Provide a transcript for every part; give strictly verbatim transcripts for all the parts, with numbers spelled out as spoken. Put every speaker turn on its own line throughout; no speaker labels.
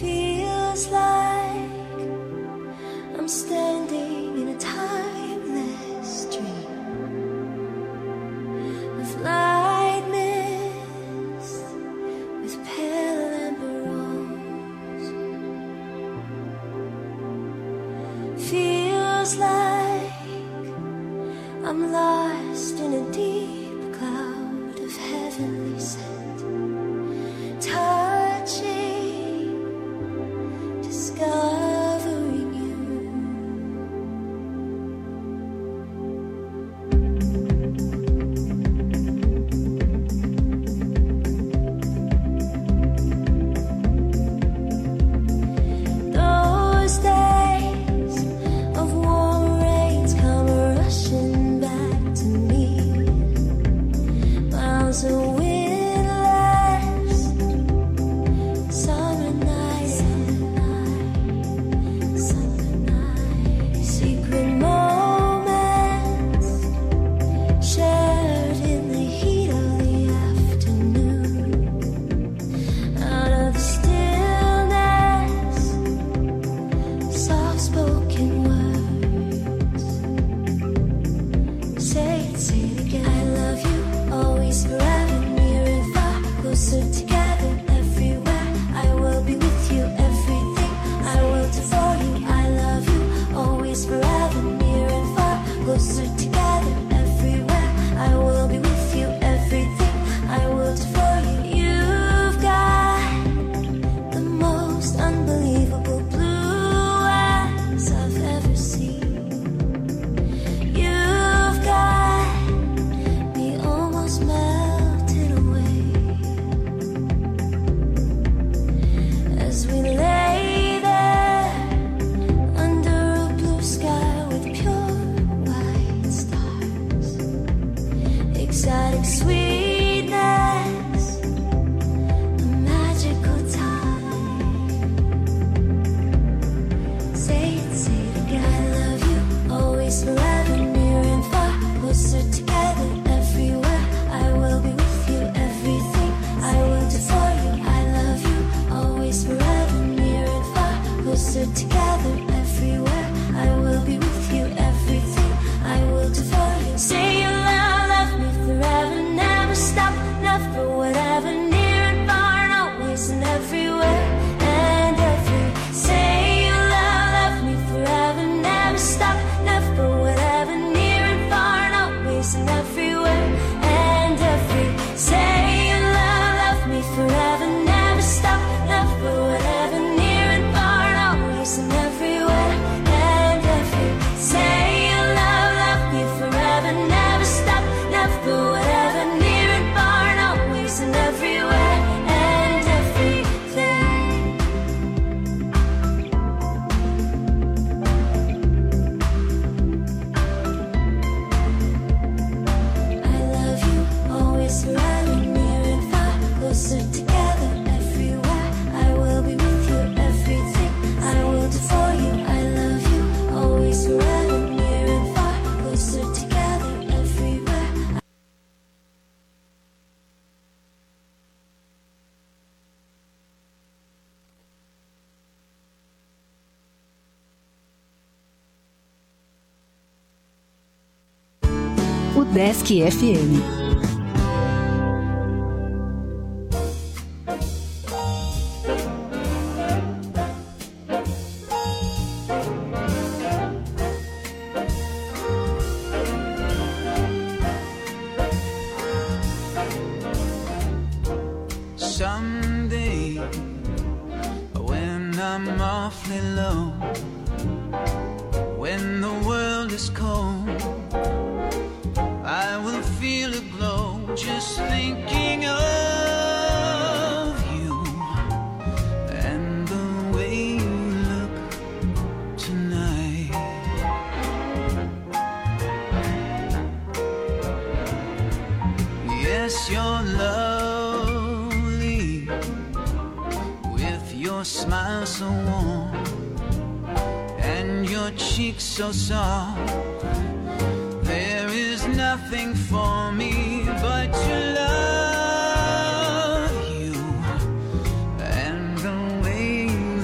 Feels like I'm standing in a timeless dream of light mist with pale amber rose. Feels like I'm lost in a deep cloud of heavenly scent, touching, discovering you. Those days of warm rains come rushing back to me. Miles of windless summer nights, summer nights, secret moments shared in the heat of the afternoon. Out of the stillness, soft-spoken words. Say it, say it again. I love you, always, forever, near and far, closer together, everywhere. I will be with you, everything I will do for you. I love you, always, forever, near and far, closer together, everywhere. I will be with you, everything I will do for you. You've got the most unbelievable blue eyes I've ever seen. You've got me almost melting away as we lay there under a blue sky with pure white stars. Exotic sweetness, a magical time. Say it, say it again. I love you, always, forever, near and far, closer together, everywhere. I will be with you, everything I will do for you. I love you, always, forever, near and far, closer together, everywhere. I will be with you, everything I will do for you. Say you love, love me forever, never stop, never, whatever, near and far, and always and everywhere and every. Say you love, love me forever, never stop, never, whatever, near and far, and always and everywhere and every. Say you love, love me forever, never stop, never, whatever, near and far, and always and everywhere and every. Say you love, love me forever, never stop, never, whatever, near and far, and always and everywhere and everything. I love you, always, forever, near and far, closer together, everywhere. I will be with you, everything I will do for you. I love you, always, forever, near and far, closer together, everywhere.
O Desk F M.
Someday, when I'm awfully low, when the world is cold, I will feel a glow just thinking of you and the way you look tonight. Yes, you're lovely with your smile so warm and your cheeks so soft. There is nothing for me but to love you and the way you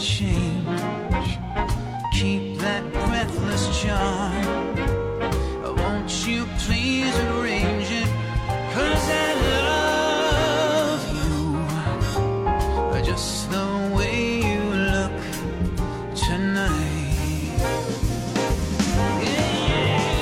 change. Keep that breathless charm. Won't you please arrange it? 'Cause I love you just the way you look tonight. Yeah, yeah.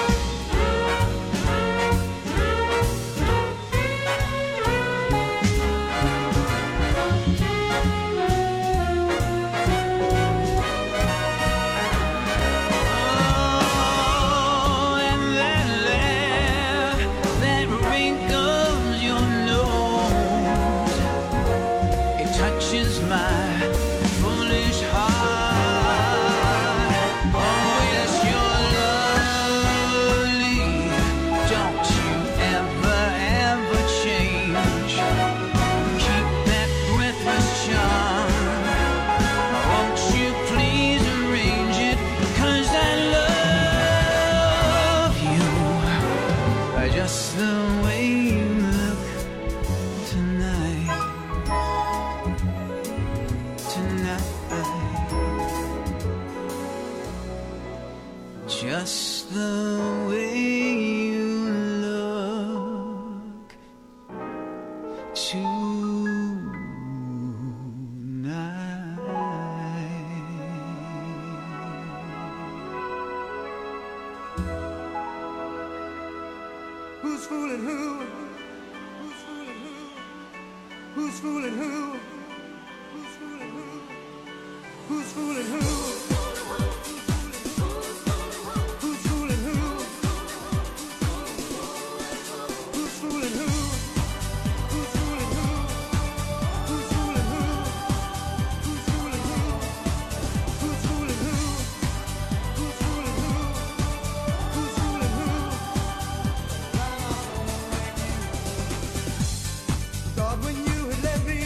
Oh, and that laugh that wrinkles your nose, it touches my foolish heart. Oh, yes, you're lovely. Don't you ever, ever change. Keep that breathless charm. Won't you please arrange it? 'Cause I love you just the way you look tonight. Tonight. Just the way you look tonight.
Who's fooling who? Who's fooling who? Who's fooling who? Who's fooling who? Who's fooling who? Who's fooling who? Who's fooling who? Who's fooling who? Who's fooling who? Who's fooling who? Who's fooling who? Who's fooling who? Who's fooling who? Thought when you had left me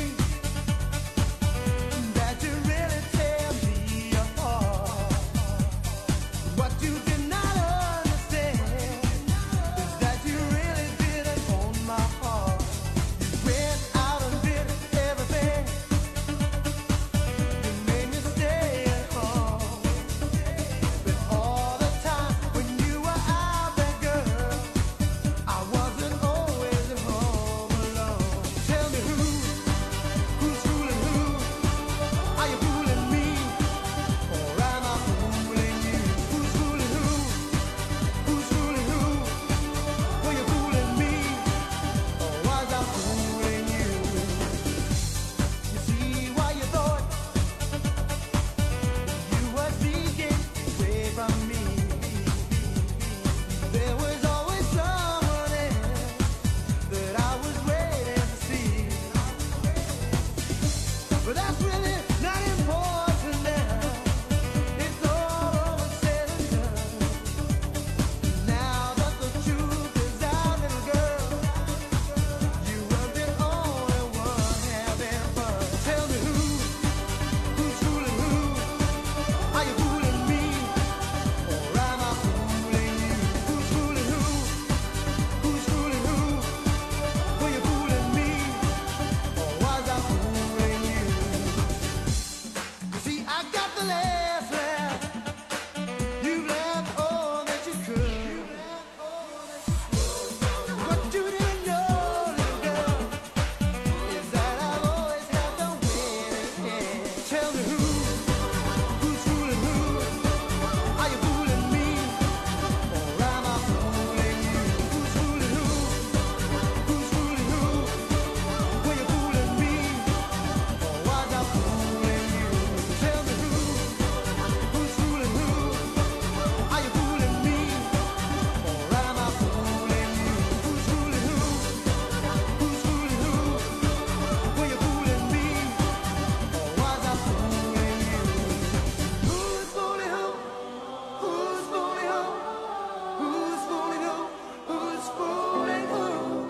that you really tear me apart. What you did not understand is that you really didn't own my heart. You went out and did everything. You made me stay at home. But all the time when you were out there, girl, I wasn't always at home alone. Tell me who, who's fooling who? Are you fooling me, or am I fooling you? Who's fooling who? Who's fooling who? Were you fooling me, or was I fooling you? You see why you thought you were sneaking away from me. There was always someone else that I was waiting to see. But that's really not important now. It's all over, said and done. Now that the truth is out, little girl, you were the only one having fun. Tell me who, who's fooling who? Are you fooling me, or am I fooling you? Who's fooling who? Who's fooling who? Were you fooling me, or was I fooling you? You see, I got the last laugh. You laughed all that you could. What you didn't know, little girl, is that I've always had the winning hand. Tell me who, who's fooling who? Are you fooling me, or am I fooling you? Who's fooling who? Who's fooling who? Were you fooling me, or was I fooling you? Tell me who, who's fooling who? Are you fooling me, or am I fooling you? Who's fooling who? Who's fooling who? Were you fooling me, or was I fooling you? Who's fooling who? Who's fooling who? Who's fooling who? Who's fooling who?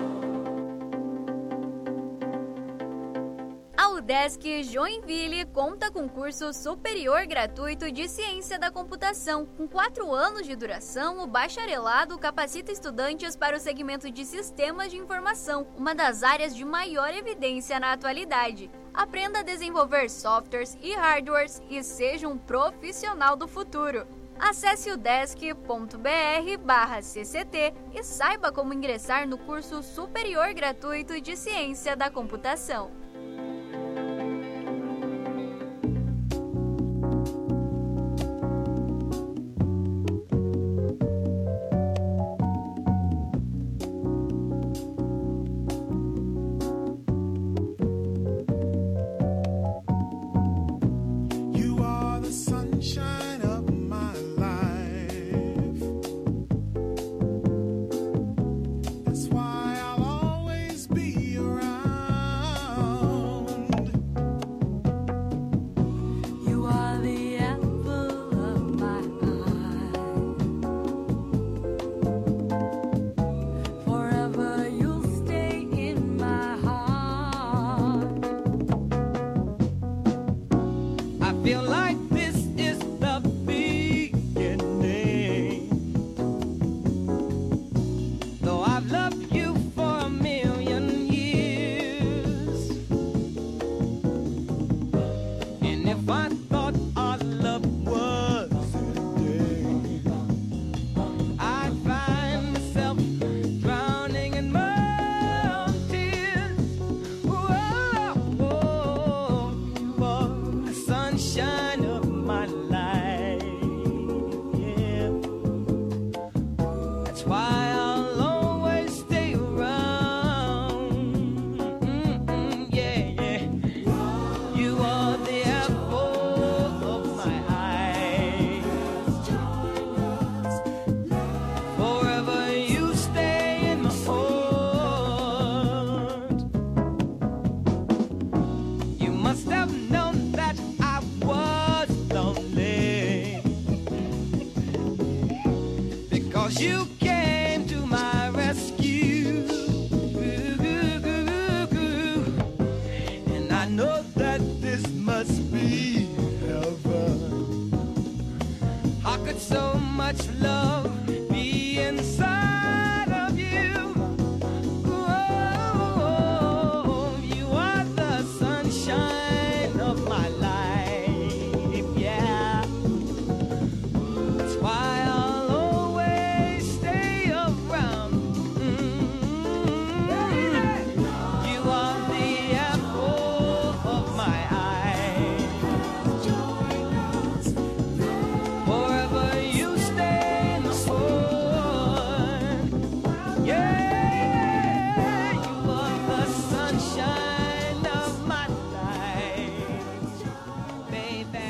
A UDESC Joinville conta com curso superior gratuito de Ciência da Computação. Com quatro anos de duração, o bacharelado capacita estudantes para o segmento de Sistemas de Informação, uma das áreas de maior evidência na atualidade. Aprenda a desenvolver softwares e hardwares e seja um profissional do futuro. Acesse o desk ponto b r barra c c t e saiba como ingressar no curso superior gratuito de Ciência da Computação.
You are the sunshine of my life. That's why I'll always be around.
You are the apple of my eye. Forever you'll stay in my heart.
I feel like this is the beginning. Though I've loved you for a million years, and if I thought our love was ending, I'd find myself drowning in my own tears. Whoa, whoa, you are the sunshine of my life. Yeah, that's why I'll always stay around. Mm-mm, yeah, yeah. You are the apple of my eye. Forever you stay in my heart. You must have known that I was lonely, because you came to my rescue. And I know that this must be heaven. How could so much love be inside of you? Oh, you are the sunshine of my life. Yeah, that's why I'll always stay around. Mm. You are the apple of my eye. Forever you stay in my heart. Yeah, you are the sunshine of my life, baby.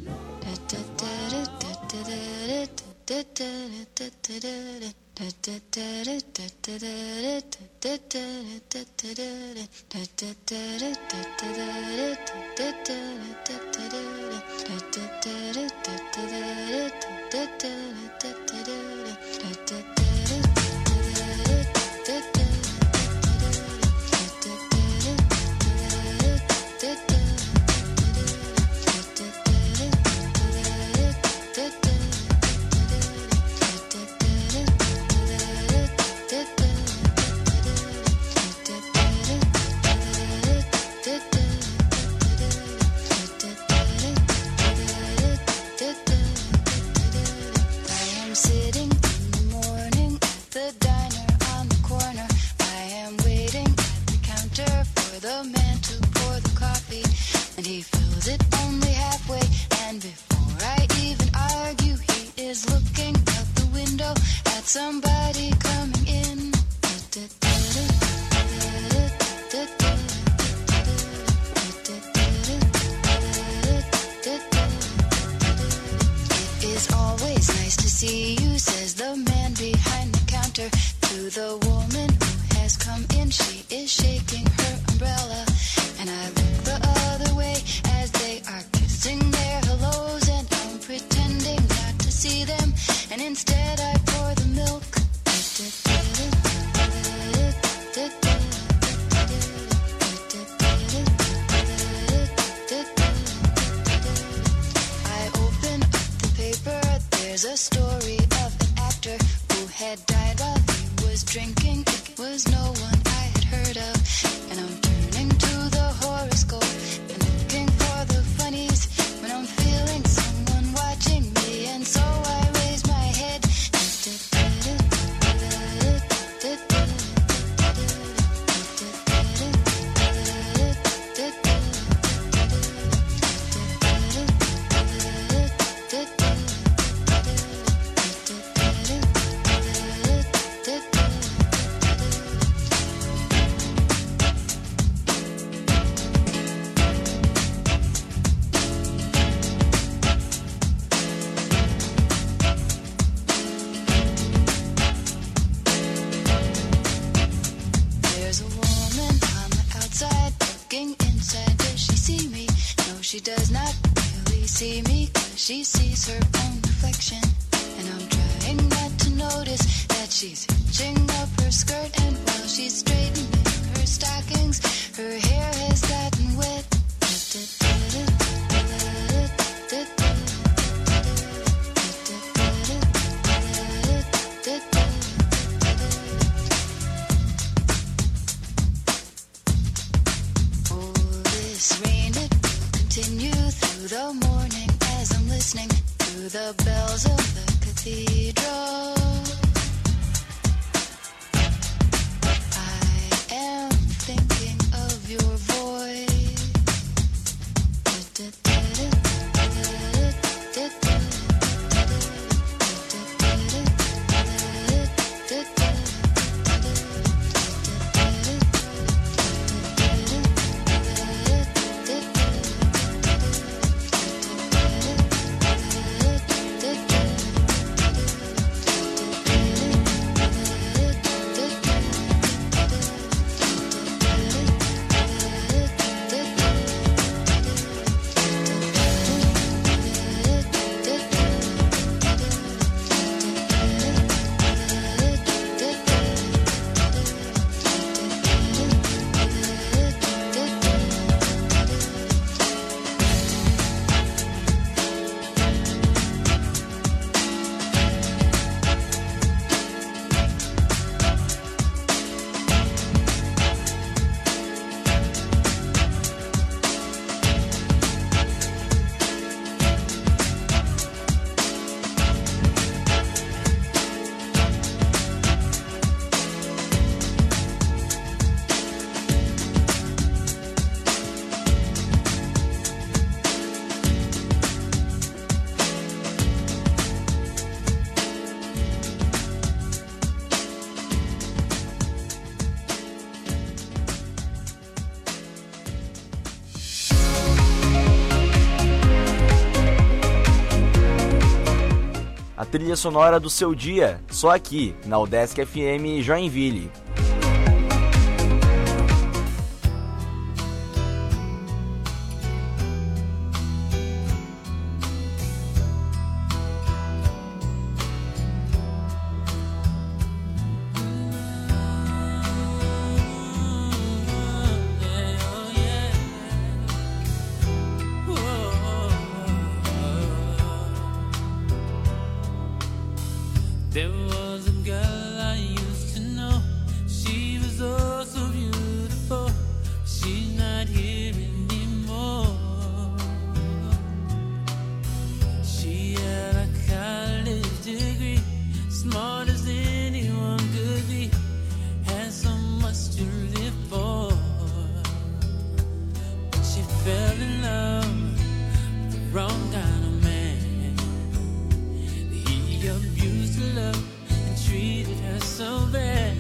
I am sitting in the morning at the diner on the corner. I am waiting at the counter for the man to pour the coffee, and he fills it only halfway. And before I even argue, he is looking out the window at somebody coming in. It is always nice to see you, says the man behind the counter to the woman who has come in. She is shaking her umbrella, and I look the other way as they are kissing their hellos, and I'm pretending not to see them, and instead I pour the milk. I open up the paper, there's a story of an actor who had died while he was drinking. It was no one I had heard of, and I'm turning to the horoscope see me 'cause she sees her own reflection. And I'm trying not to notice that she's hitching up her skirt. And while she's straightening her stockings, her hair has gotten wet. Oh, this rain, it will continue through the morning as I'm listening to the bells of the cathedral. I am thinking of your voice.
A trilha sonora do seu dia, só aqui, na Udesc F M Joinville.
There was a girl I used to know. She was oh so beautiful. She's not here anymore. She had a college degree, smart as anyone could be, had so much to live for. But she fell in love with the wrong kind of man. He abused her love and treated her so bad.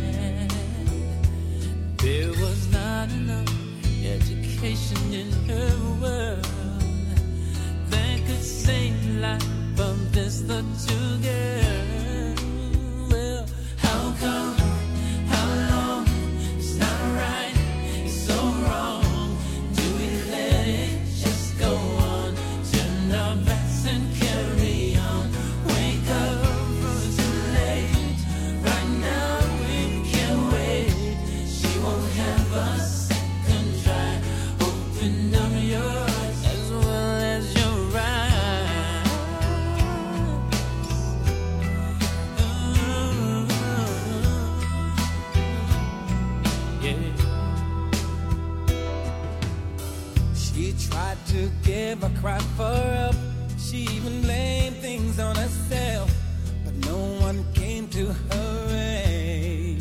There was not enough education in her world that could save the life of this little girl. Well, how come, how long, it's not right, it's so wrong. Do we let it just go on? Turn our backs and carry on. Wake up, it's too late. Right now we can't wait. She won't have a second try. Open up your eyes as well as your eyes. Ooh, yeah.
She tried to give a cry for help. She even blamed things on herself, but no one came to her aid.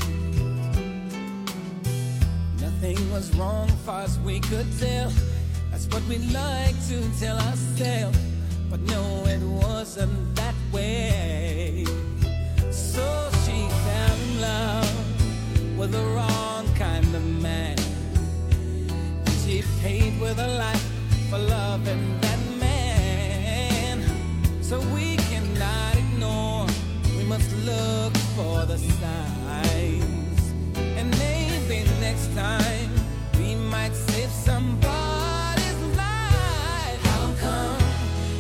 Nothing was wrong far as we could tell. That's what we like to tell ourselves, but no, it wasn't that way. So she fell in love with the wrong kind of man. She paid with her life for loving that man. So we cannot ignore, we must look for the signs. And maybe next time we might save somebody's life. How come,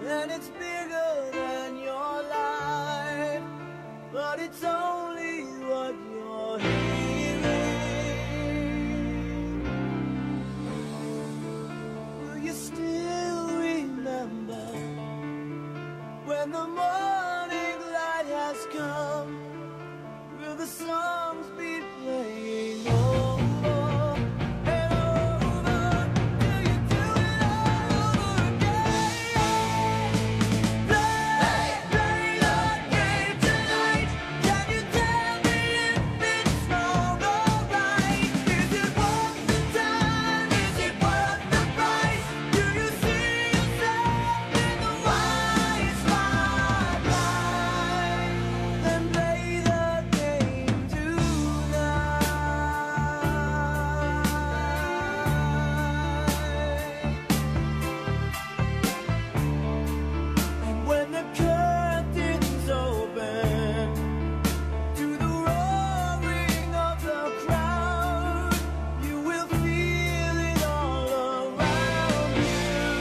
and it's bigger than your life, but it's only what you're hearing. Will you still remember when the morning light has come? Will the songs be playing over and over? Will you do it all over again? Play, play the game tonight. Can you tell me if it's wrong or right? Is it worth the time? Is it worth the price? Do you see yourself in the white spotlight? Then play the game tonight. And when the curtains open to the roaring of the crowd, you will feel it all around you.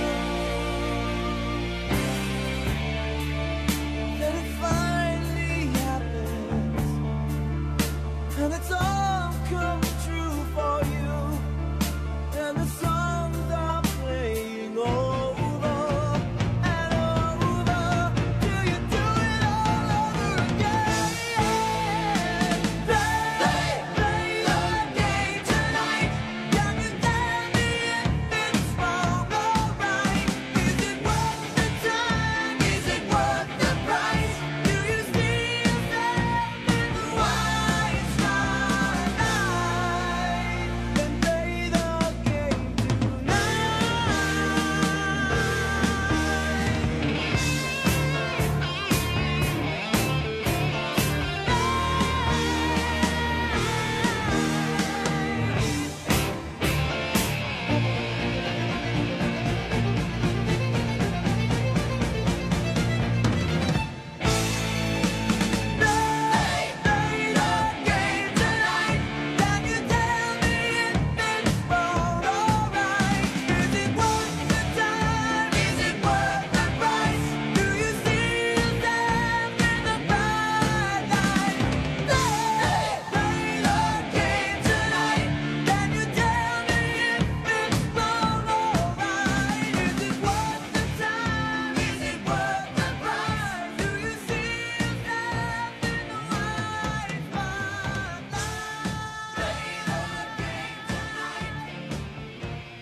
Then it finally happens, and it's all come true for you, and the songs are playing over and over. Do you do it all over again? Play, play the game tonight. Can you tell me if it's wrong or right? Is it worth the time? Is it worth the price? Do you see yourself in the white spotlight? Then play the game Play, play the game tonight. Can you tell me if it's wrong or right? Is it worth the time? Is it worth the price? Do you see yourself in the bright light? Play, play the game tonight. Can you tell me if it's wrong or right? Is it worth the time? Is it worth the price? Do you see yourself in the white spotlight? Play the game tonight.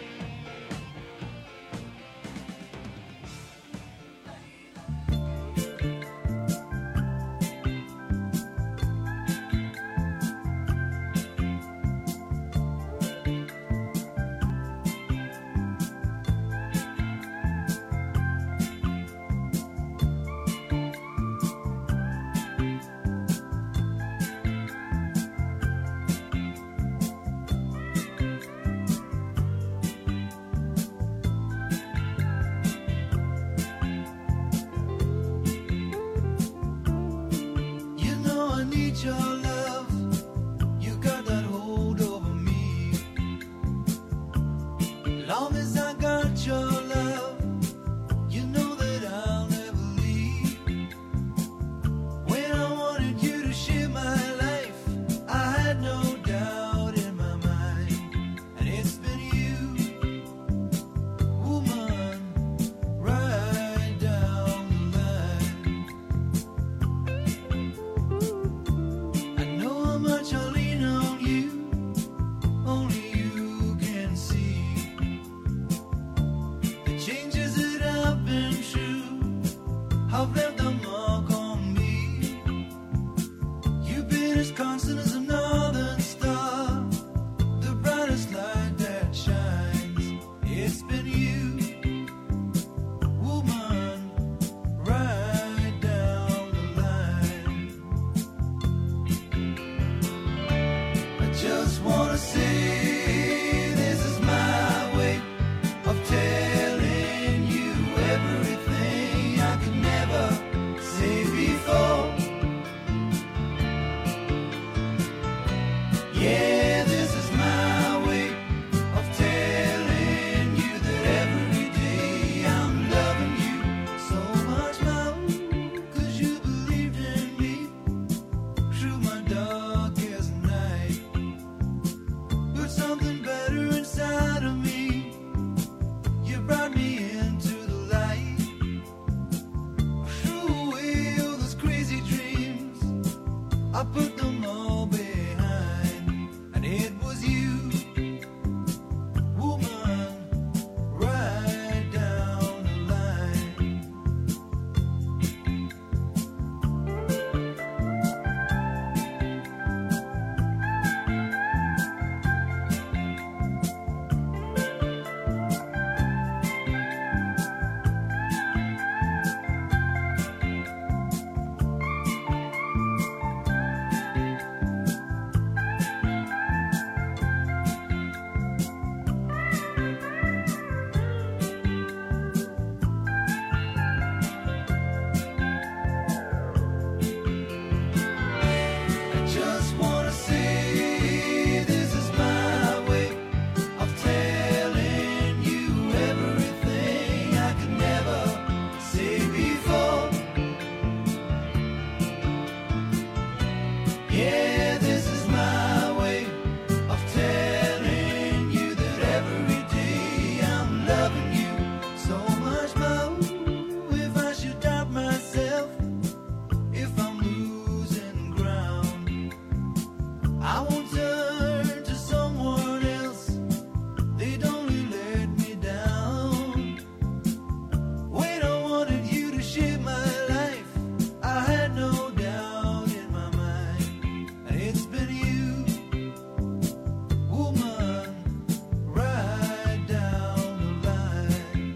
You know I need your love. You got that hold over me. Long as I got your love, you know that I'll never leave. When I wanted you to share my life, I had no doubt in my mind. And it's been you, woman, right down the line. I know how much I lean on you, only you can see. The changes that I've been through have left a mark on me. You've been as constant as a northern star, the brightest light that shines. It's been you, woman, right down the line. I just wanna say this is my way of telling you everything I could never
I put them all behind, and it was you, woman, right down the line. I just wanna say this is my way of telling you everything I could never say before. Yeah, this is my way of telling you that every day I'm loving you so much more. If I should doubt myself, if I'm losing ground, I won't turn to someone else. They'd only let me down. When I wanted you to share my life, I had no doubt in my mind. And it's been you, woman, right down the line.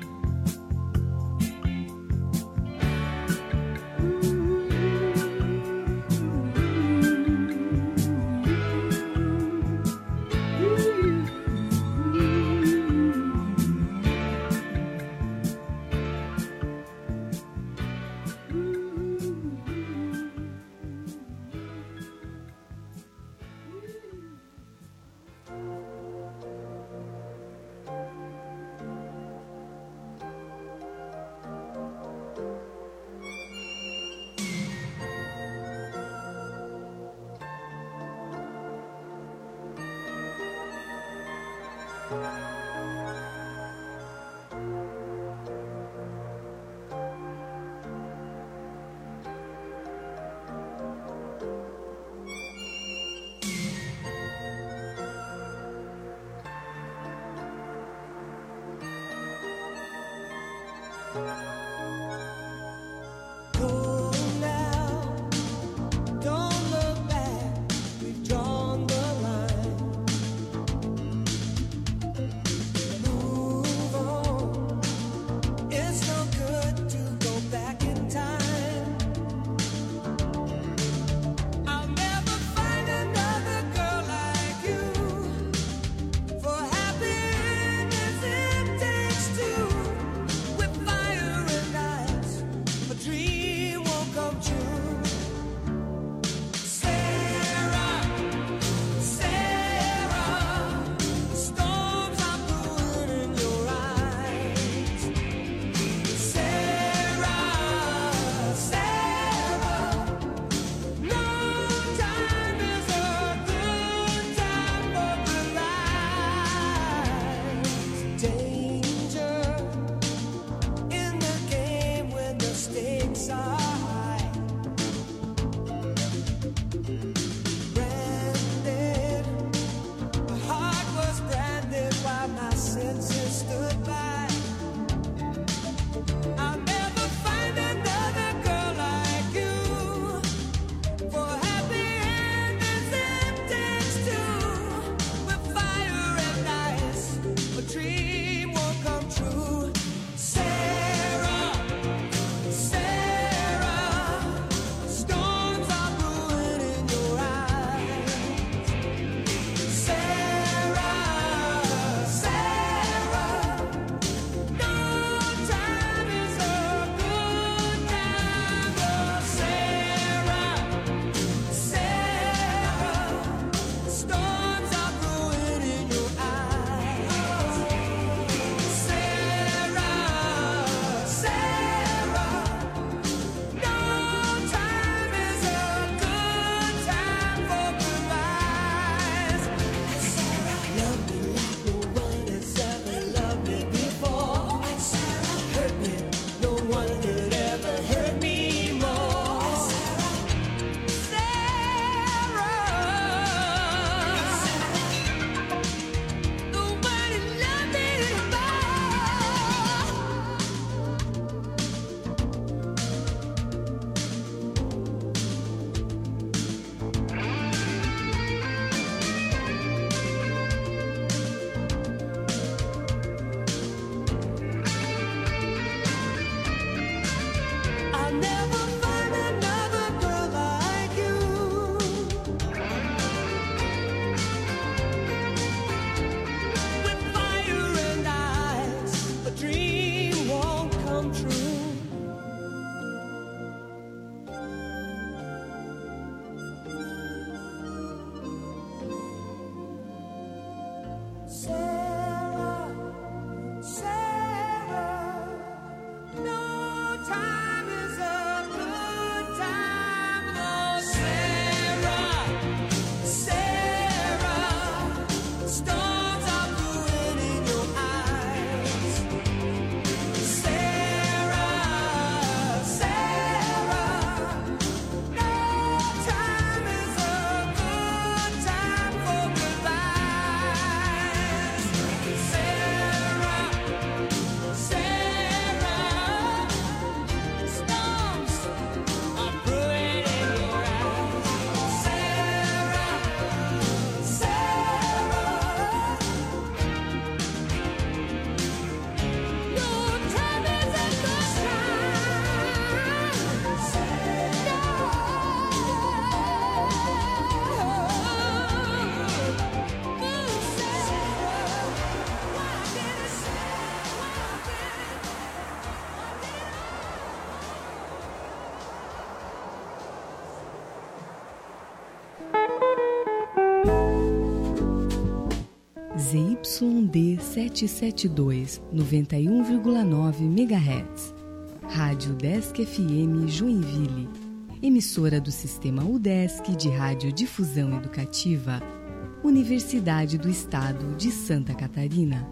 Go now, don't look back. We've drawn the line. Move on. It's no good to go back in time. I'll never find another girl like you. For happiness it takes two. With fire
sete sete dois, noventa e um vírgula nove megahertz. Rádio Udesc F M Joinville. Emissora do Sistema Udesc de Radiodifusão Educativa. Universidade do Estado de Santa Catarina.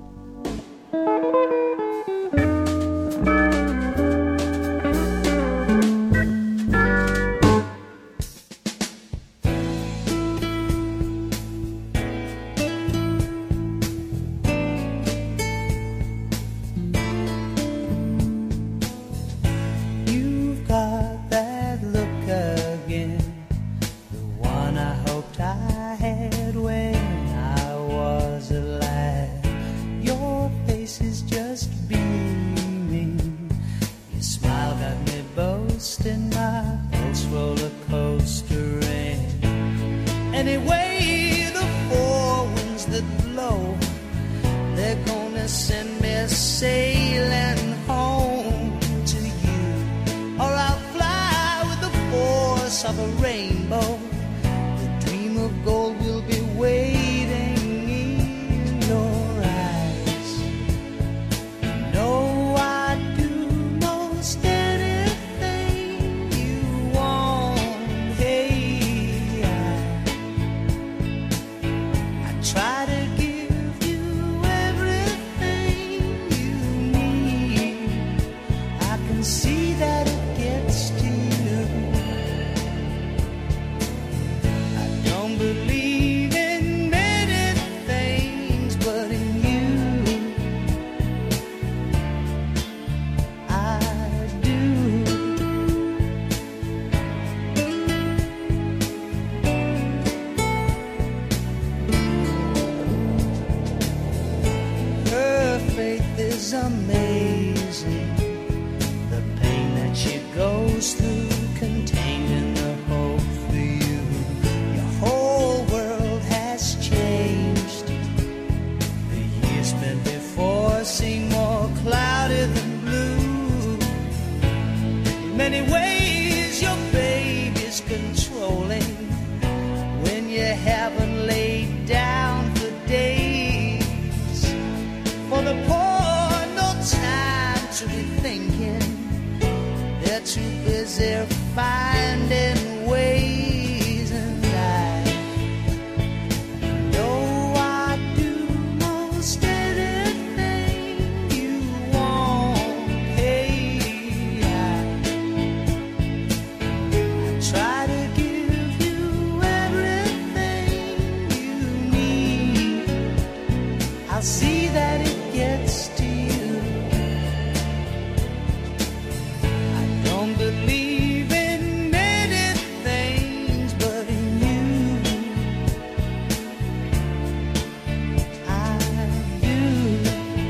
You've got that look again, the one I hoped I had when I was alive. Your face is just beaming, your smile got me boasting, my pulse roller coastering. Anyway, the four winds that blow, they're gonna send me sailing home to you, or I'll fly with the force of a rainbow. The dream of gold will be waiting in your eyes. You know I'd do most anything you want. Hey, I, I try to give you everything you need. I can see that it gets to you. I don't believe in many things, but in you I do. Her faith is amazing, the pain that she goes through, contained in the hope for you. Your whole world has changed. The years spent before seem more cloudy than blue. In many ways, your baby's controlling when you haven't laid down for days. For the poor, no time to be thinking. They're too busy finding ways, and I know I do most anything you want. Hey, I, I try to give you everything you need. I'll see that it gets to you. I don't believe in many things, but in you I do.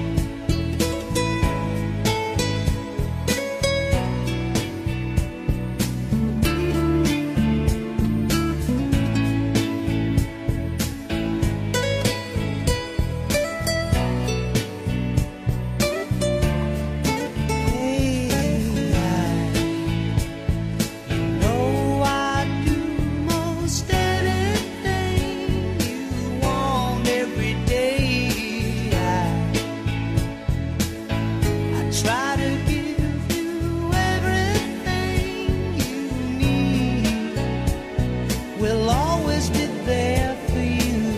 Hey, I know I do most anything you want every day. I, I try to give you everything you need. We'll always be there for you.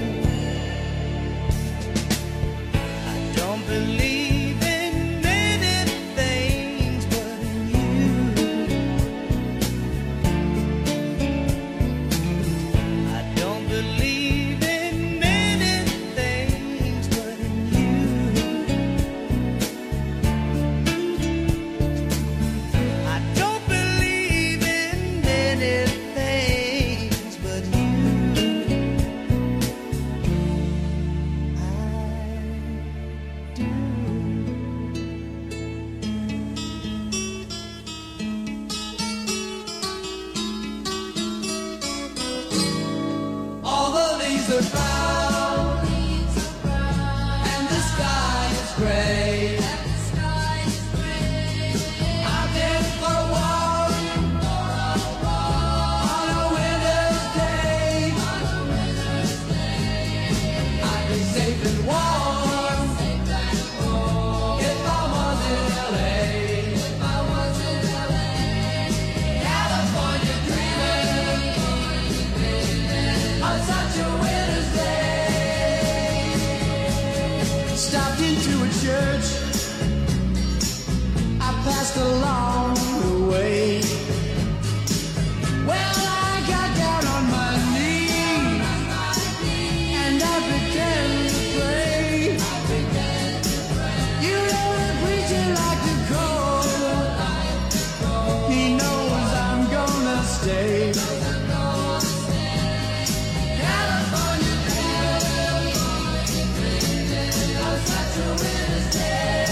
I don't believe in many things, but in you I don't believe in many things, but in you I don't believe in many things, but you I do.
All the leaves are brown, and the sky is gray. I'm in for a walk on a winter's day. I'd be safe and warm
last along the way. Well, I got down on my knees and I pretend to pray. You know the preacher like to call. He knows I'm gonna stay. California dreaming, oh, such a winter's day.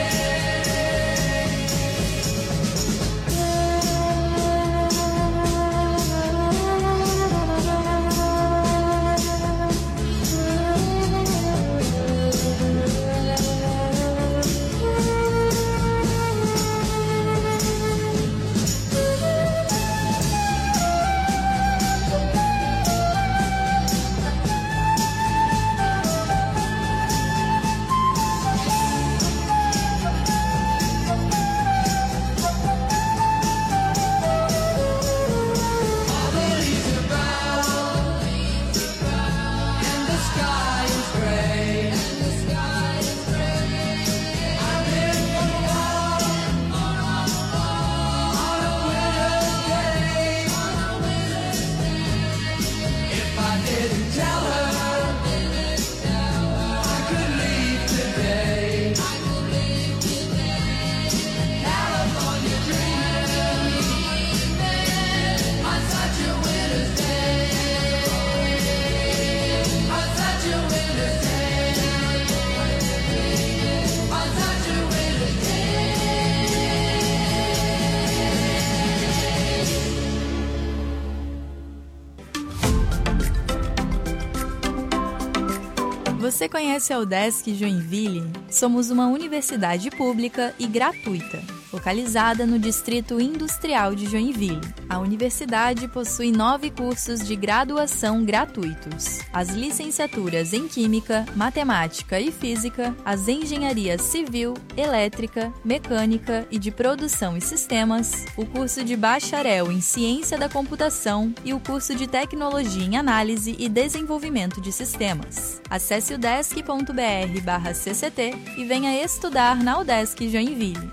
Você conhece a UDESC Joinville? Somos uma universidade pública e gratuita, localizada no Distrito Industrial de Joinville. A universidade possui nove cursos de graduação gratuitos: as licenciaturas em Química, Matemática e Física, as engenharias Civil, Elétrica, Mecânica e de Produção e Sistemas, o curso de Bacharel em Ciência da Computação e o curso de Tecnologia em Análise e Desenvolvimento de Sistemas. Acesse udesc ponto br barra C C T e venha estudar na UDESC Joinville.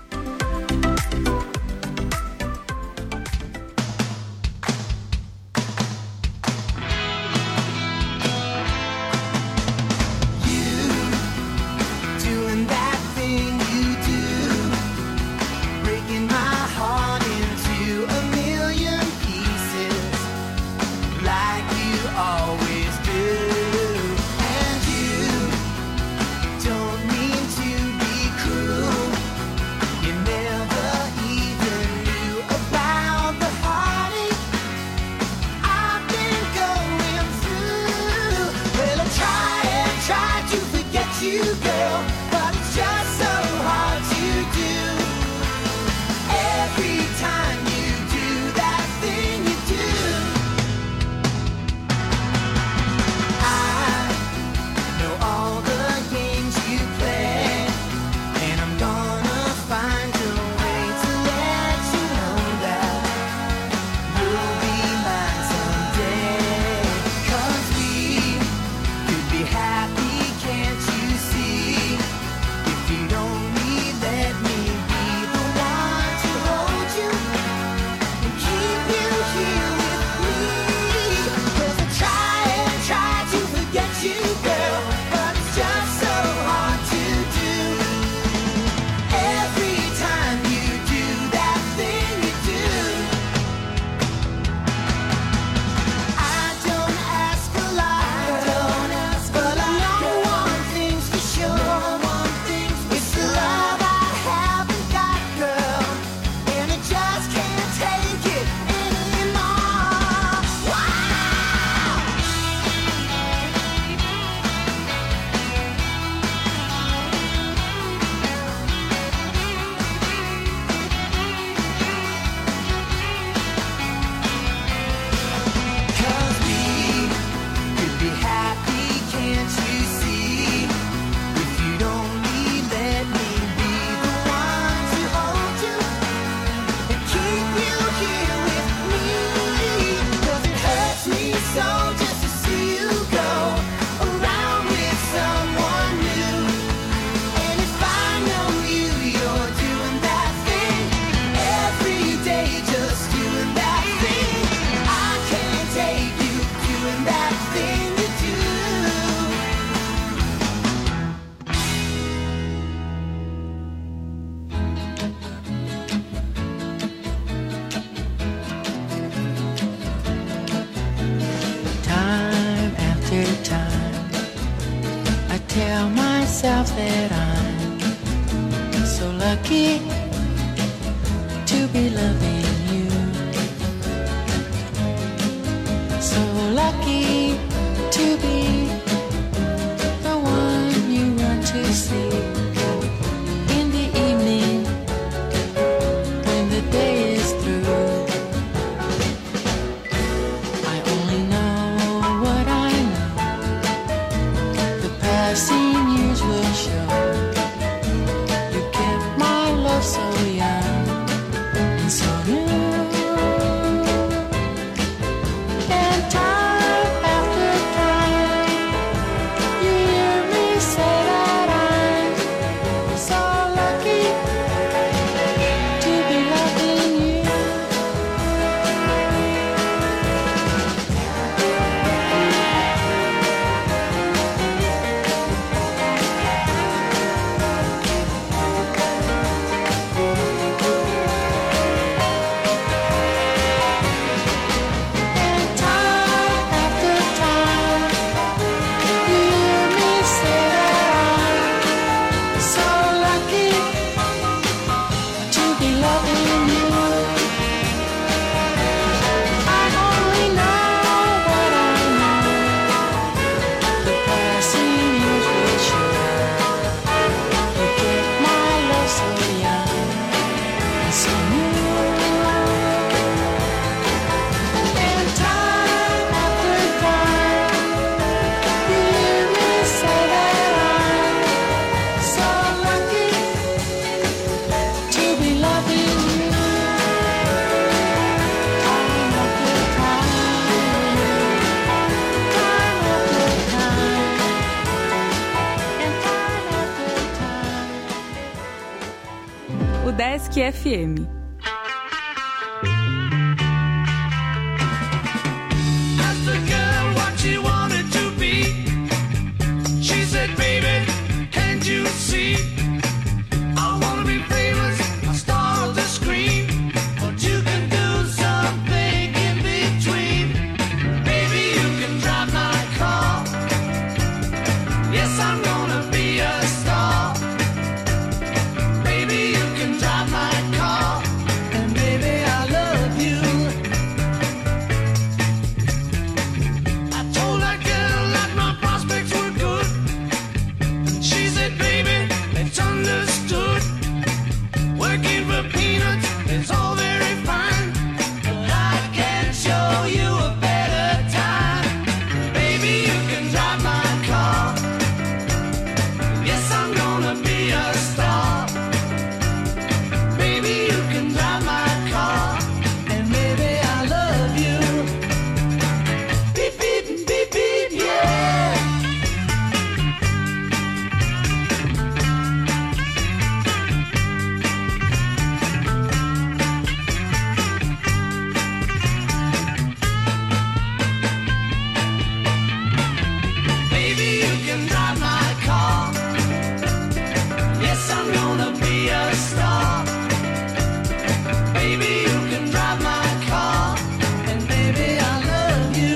Don't mean to be cruel.
that I'm so lucky to be loving you. So lucky to be the one you run to see in the evening when the day is through. I only know what I know. The passing years will show. You kept my love so young and so new. And time after time, you hear me say that I'm so lucky to be loving you. And time after time, you hear me say that I'm so lucky to be loving you. I only know what I know. The passing years will show. You kept my love so young and so new. And time after time, you hear me say that I'm so lucky to be loving you. Time after time, time after time, and time after time.
O Desk F M.
Asked the girl what she wanted to be. She said, baby, can't you see? I wanna be famous, a star of the screen. But you can do something in between. Baby, you can drive my car. Yes, I'm gonna be a star. Baby, you can drive my car. And baby, I love you. I told that girl that my prospects were good. She said, baby, it's understood. Working for peanuts is all very fine. But I can show you a better time. Baby, you can drive my car. Yes, I'm gonna be a star. Baby, you can drive my car. And baby, I love you. Beep, beep, beep, beep, yeah. Baby, you can drive my car. Yes, I'm gonna be a star. Baby, you can drive my car. And baby, I love you.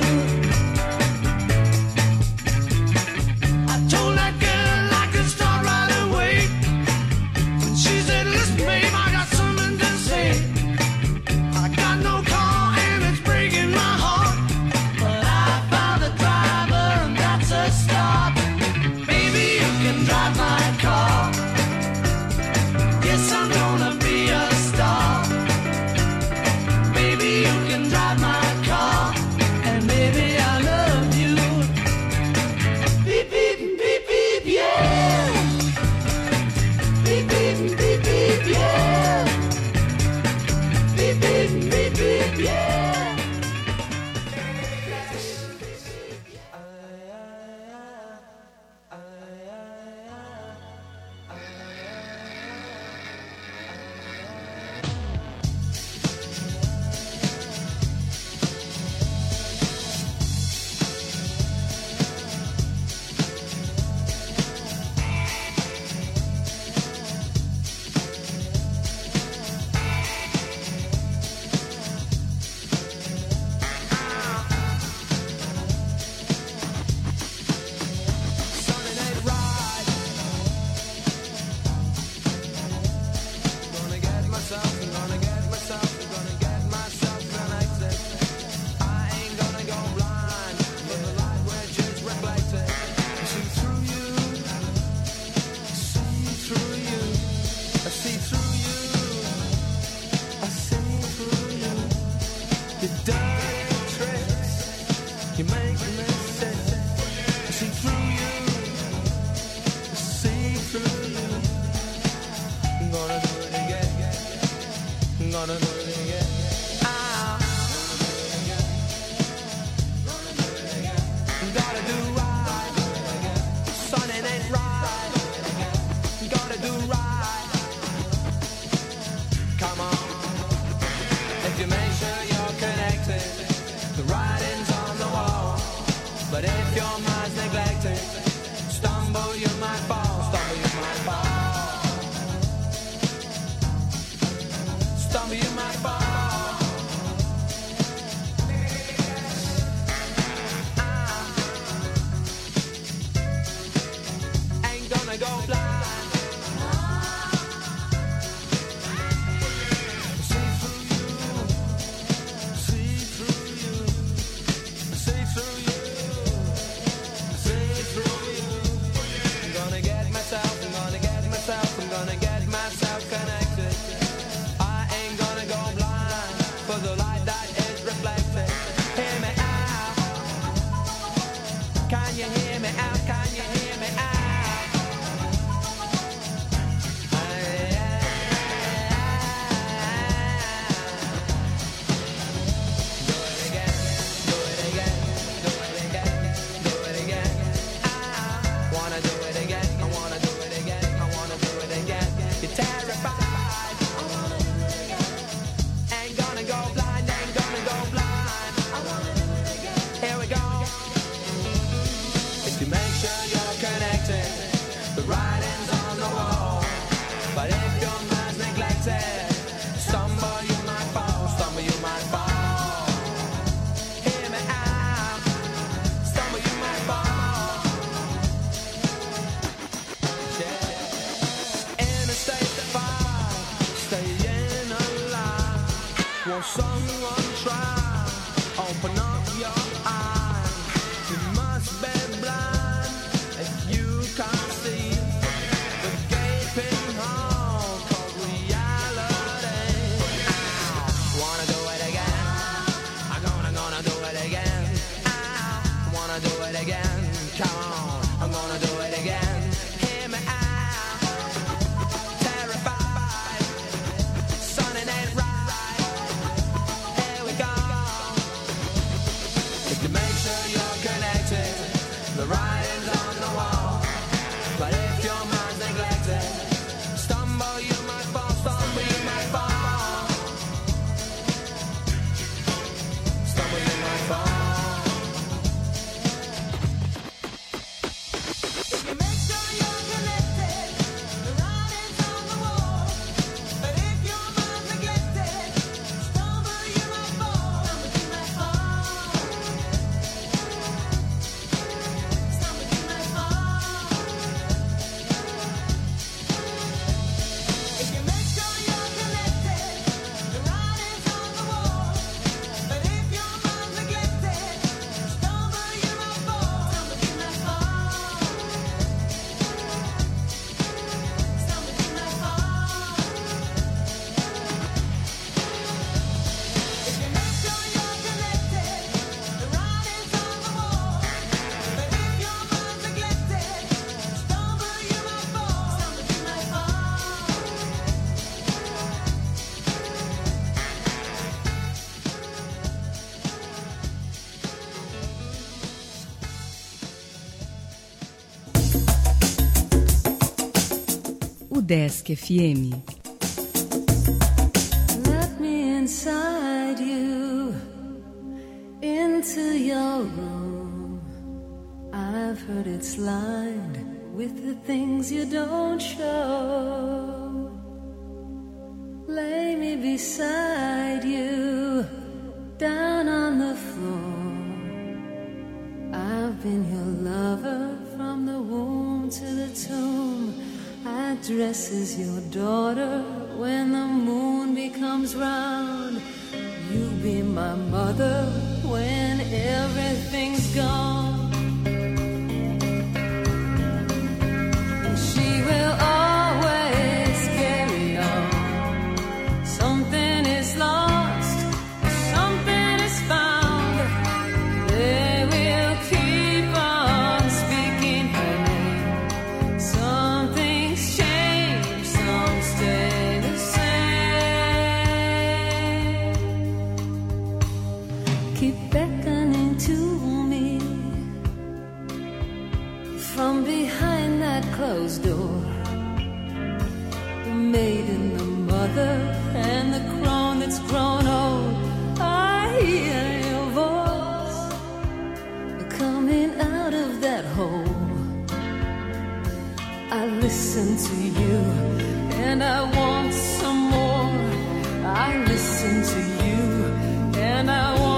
I told that girl I could start right away. She said, listen, babe, I got something to say. I got no car and it's breaking my heart. But I found a driver and that's a start. Baby, you can drive my car. Yes, I'm gonna be a star.
gonna do it again. Ah. Gotta do right, son, it ain't right. Gotta do right. Come on, if you make sure you're connected, the writing's on the wall. But if your mind's neglected, stumble you might fall, stumble you might fall, stumble you might fall. Go blind. See through you, see through you, see through you, see through you. I'm gonna get myself, I'm gonna get myself, I'm gonna get myself connected. I ain't gonna go blind for the light that is reflected. Hear me out. Can you hear me out? Can you hear me out? Someone try, open up your eyes. You must be blind if you can't see the gaping hole called reality. I wanna do it again. I'm gonna, gonna do it again. I wanna do it again. Come on, I'm gonna do it again. Hear me out. Terrified, son, it ain't right. Make sure you're connected, the writing's on the wall. But if your mind's neglected, stumble you might fall, stumble you might fall, stumble you might fall. If you make sure you're connected, the writing's on the wall. But if your mind's neglected, stumble you might fall, stumble you might fall.
Udesc F M.
Let me inside you, into your room. I've heard it's lined with the things you don't show. Lay me beside you, down on the floor. I've been your lover from the womb to the tomb. I dress as your daughter when the moon becomes round. You be my mother when everything's gone. And she will always carry on. Something is lost, something is found. They will keep on speaking her name. Something's changed, some stay the same. keep beckoning to me from behind that closed door. The maiden, the mother, and the crone that's grown old. I hear your voice coming out of that hole. I listen to you and I want some more. I listen to you and I want